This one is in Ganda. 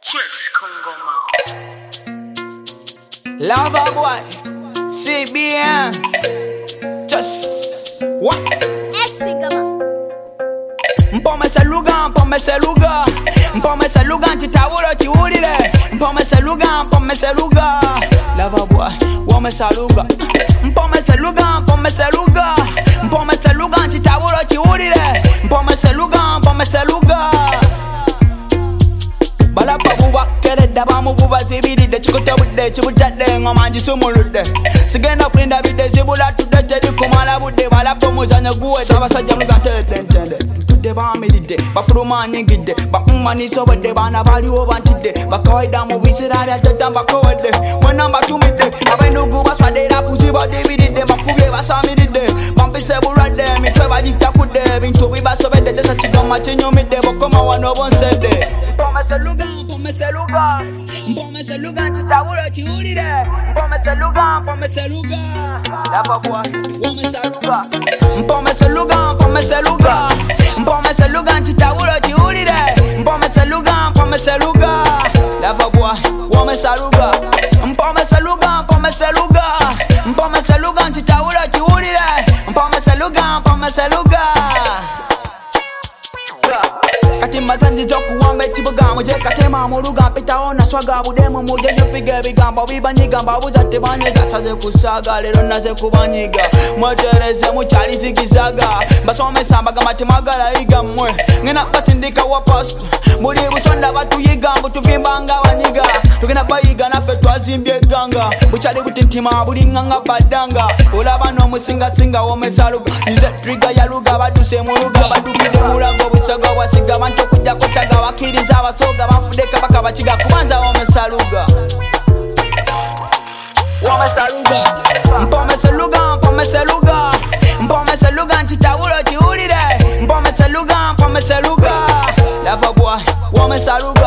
Yes, Congo Lava boy, CBM, just what? Mpomesa luga, mpomesa luga, ntitawulo chiwulire. Mpomesa luga, lava boy, womesa luga. Mpomesa luga, ntitawulo chiwulire. Mpomesa luga. Balapa buba kereda bamububa zibiride chikotabudde chibutadde ngomanji sumuludde sigenda kulinda bidde zibula tudde kumala budde balapa muzanyo guwe abasajja mugantende tudde bamiridde bafuluma nyingidde bamumaniso badde bana baliwo bantidde bakawaida mu bisira bya tatamba kowedde mwena batumidde abendugu baswadde rapuzi badibiridde makubye basamiridde bampise bulwadde mitwe bagitakudde bintu bibasobedde kyesa kigoma kinyumidde bokoma wano bonsedde Mpomesa luga, ntitawulo chiwulire. Mpomesa luga, lava boy, womesa luga. Mpomesa luga, ntitawulo chiwulire. Mpomesa luga, lava boy, womesa luga. Mpomesa luga, ntitawulo chiwulire. Mpomesa luga. Kati mazanzi zokuwambe chibuga muje katema muluga pita ona swaga budemo muje nyufige bigambo bibanyigamba buzate banyega saze kusaga lero naze kubanyiga mwatereze muchali zigizaga basomesa mbaga matemagala igamwe ngena basindika wa past muri buchonda batuyiga butuvimbanga banyiga tugena bayiga nafe twazimbye ganga buchali butintima bulinganga badanga olaba no musinga womesaluga ize trigger ya luga baduse muluga badukide mulago busaga wasiga bantu kujja kuchaga wakiriza abasoga bafudeka baka bakiga kubanza womesaluga mpomesa luga ntitawulo chiwulire mpomesa luga lava boy womesaluga